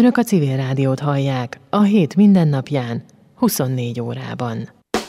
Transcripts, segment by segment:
Önök a Civil Rádiót hallják, a hét mindennapján, 24 órában.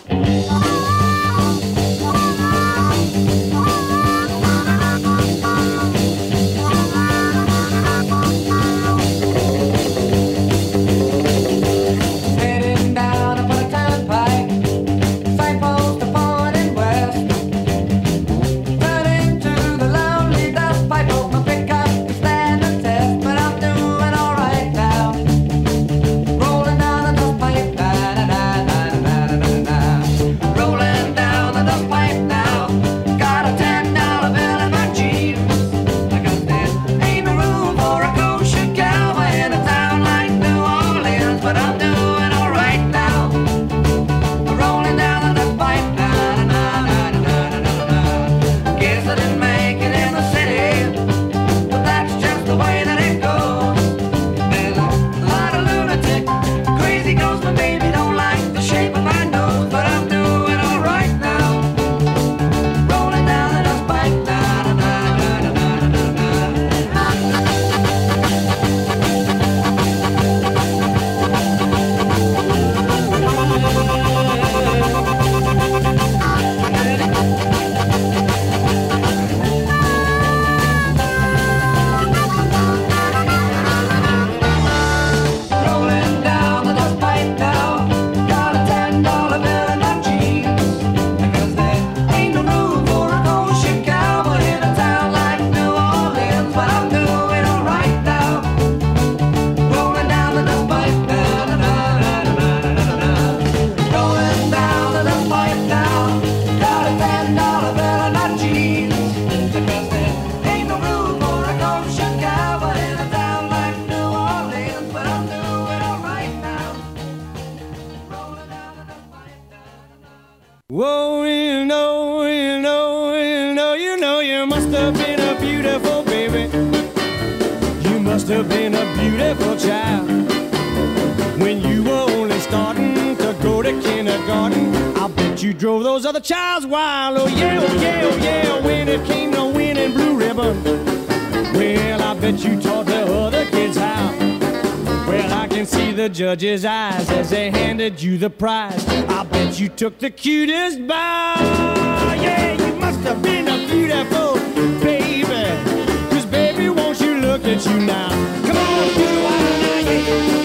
Judge's eyes as they handed you the prize. I bet you took the cutest bow. Yeah, you must have been a beautiful baby. 'Cause baby, won't you look at you now? Come on, do the wild now, yeah.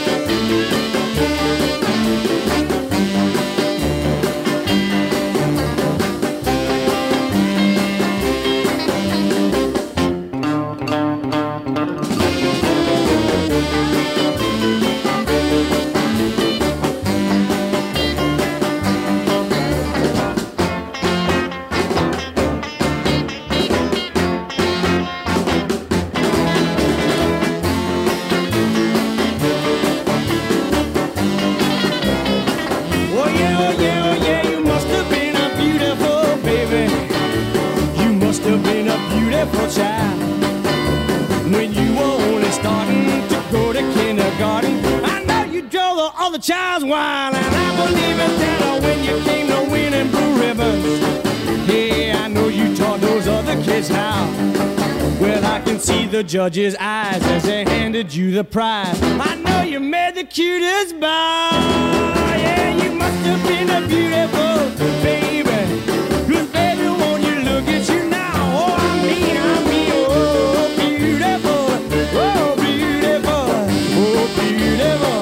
Child's wild, and I believe it that when you came to winning blue ribbons. Yeah, I know you taught those other kids how. Well, I can see the judge's eyes as they handed you the prize. I know you made the cutest bow. Yeah, you must have been a beautiful baby. 'Cause baby, won't you look at you now? Oh, I mean, oh, beautiful, oh, beautiful, oh, beautiful.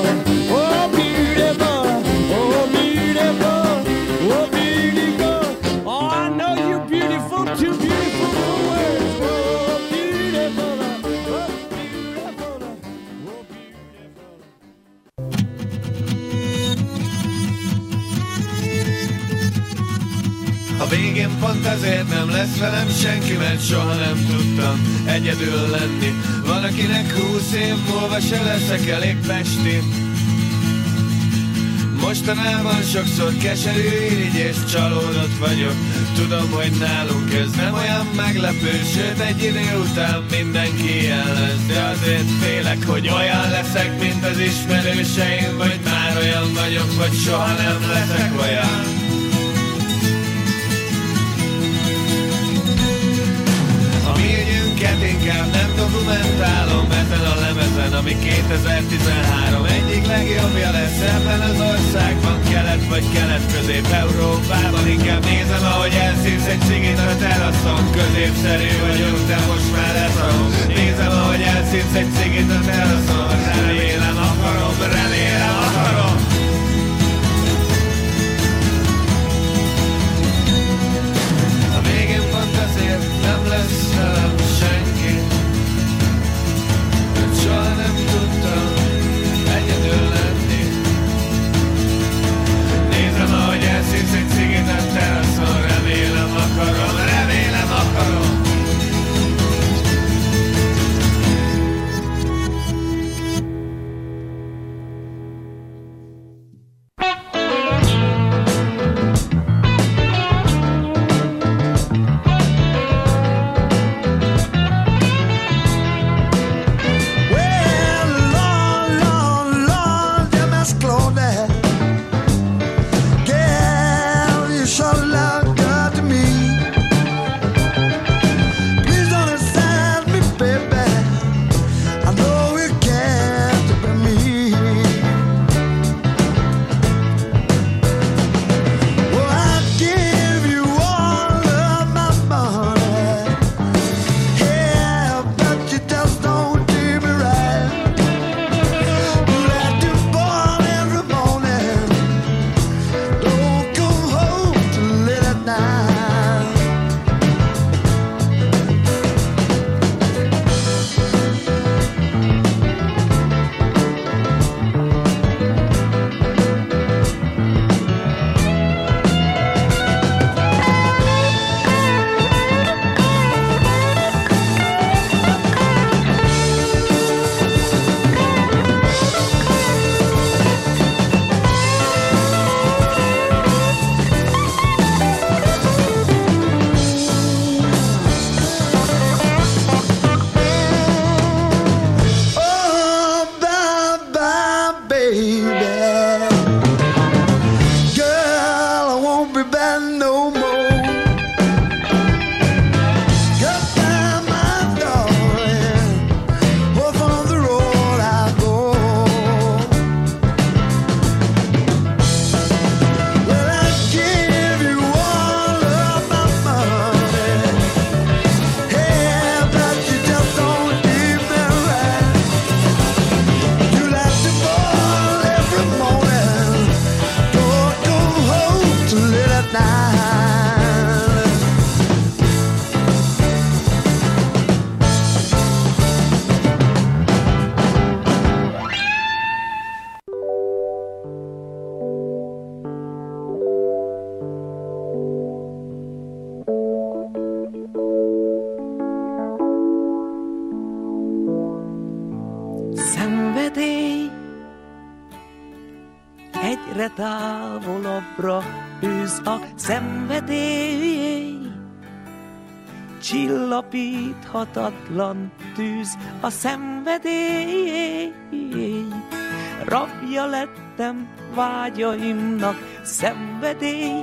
Végén pont ezért nem lesz velem senki, mert soha nem tudtam egyedül lenni. Van, akinek 20 év múlva se leszek elég pesti. Mostanában sokszor keserű, irigy és csalódott vagyok. Tudom, hogy nálunk ez nem olyan meglepő, sőt egy idő után mindenki ilyen lesz. De azért félek, hogy olyan leszek, mint az ismerőseim, vagy már olyan vagyok, hogy soha nem leszek olyan. Inkább nem dokumentálom ezen a lemezen, ami 2013 egyik legjobbja lesz ebben az országban. Kelet vagy Kelet-Közép-Európában. Inkább nézem, ahogy elszívsz egy cigit a teraszon. Középszerű vagyok, de most már leszarom. Nézem, ahogy elszívsz egy cigit a teraszon. Remélem akarom, remélem akarom. A végén pont azért nem lesz velem senki, hogy soha nem tudtam egyedül lenni. Nézem, ahogy elszívsz egy cigit a teraszon. Remélem akarom, remélem akarom. Egyre távolabbra űz a szenvedély, csillapíthatatlan tűz a szenvedély. Rabja lettem vágyaimnak, szenvedély.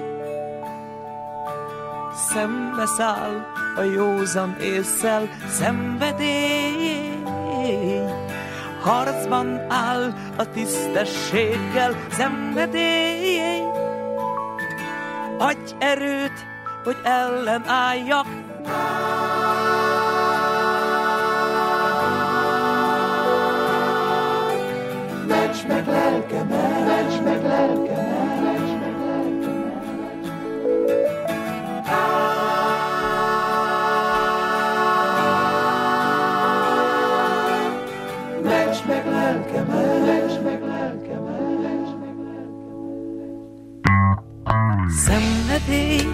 Szembeszáll a józan ésszel, szenvedély. Harcban áll a tisztességgel, szenvedély. Adj erőt, hogy ellenálljak. Ments meg lelkemet, ments meg lelkemet, ments meg lelkemet. Ments meg lelkemet, ments meg lelkemet, ments meg lelkemet. Szenvedély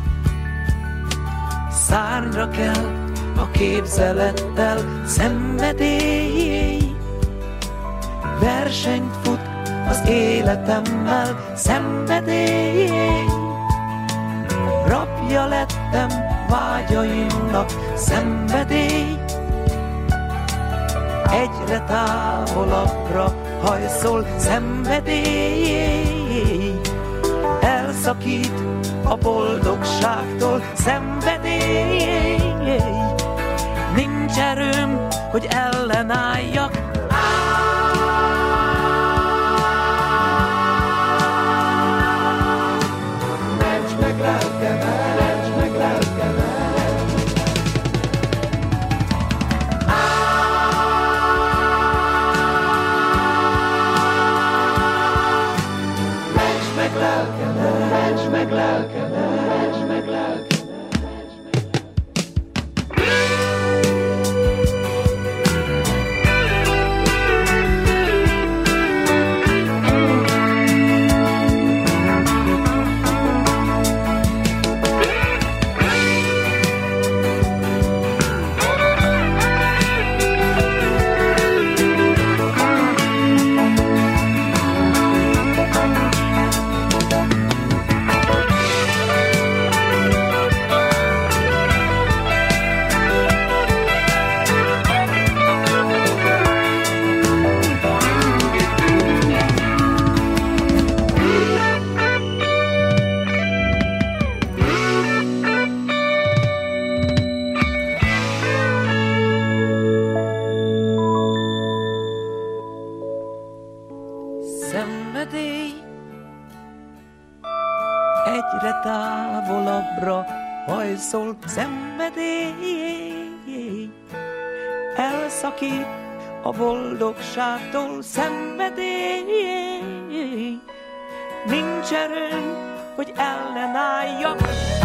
szárnyra kell a képzelettel, szenvedély versenyt fut az életemmel, szenvedély. Rabja lettem vágyaimnak, szenvedély. Egyre távolabbra hajszol, szenvedély. Elszakít a boldogságtól, szenvedély. Nincs erőm, hogy ellenálljak. lelkemet, ments meg lelkemet, ments meg lelkemet. Szenvedély egyre távolabbra hajszol, szenvedély elszakít a boldogságtól, szenvedély nincs erőm, hogy ellenálljak.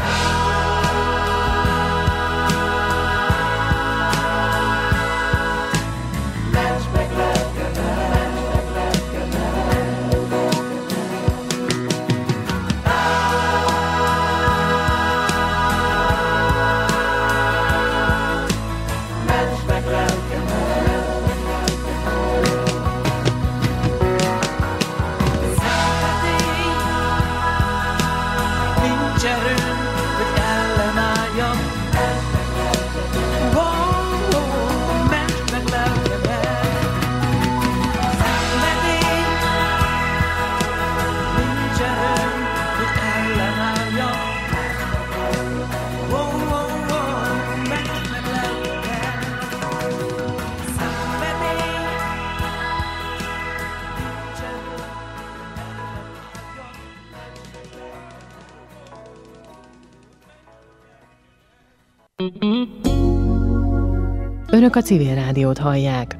Önök a Civil Rádiót hallják.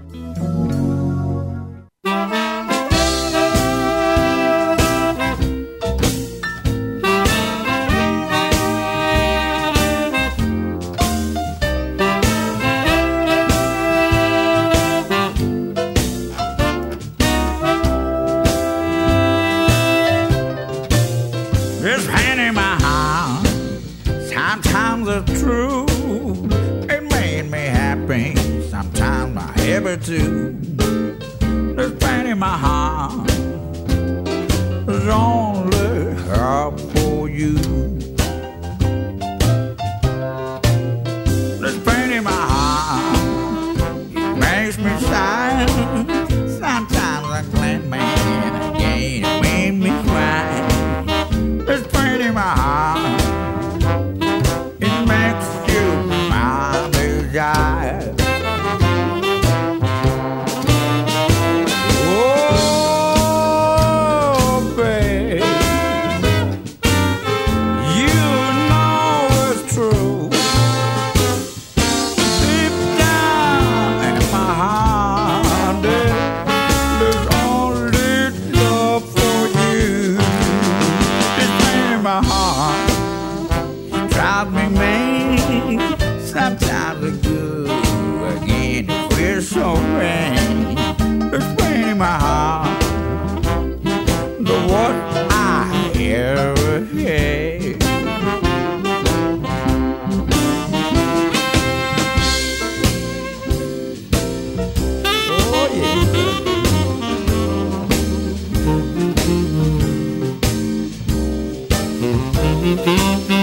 This hand in my hand, sometimes it's true. It made me happy, sometimes I happy too. This pain in my heart is only help for you. This pain in my heart, it makes me sigh. Sometimes I'm glad man, again it made me cry. This pain in my heart, it makes you my desire. Oh, babe, you know it's true. Deep down in my heart, there's only love for you. This pain in my heart drives me mad. Sometimes it's good, again it feels so bad. This pain in my heart, the what I ever had. Oh yeah.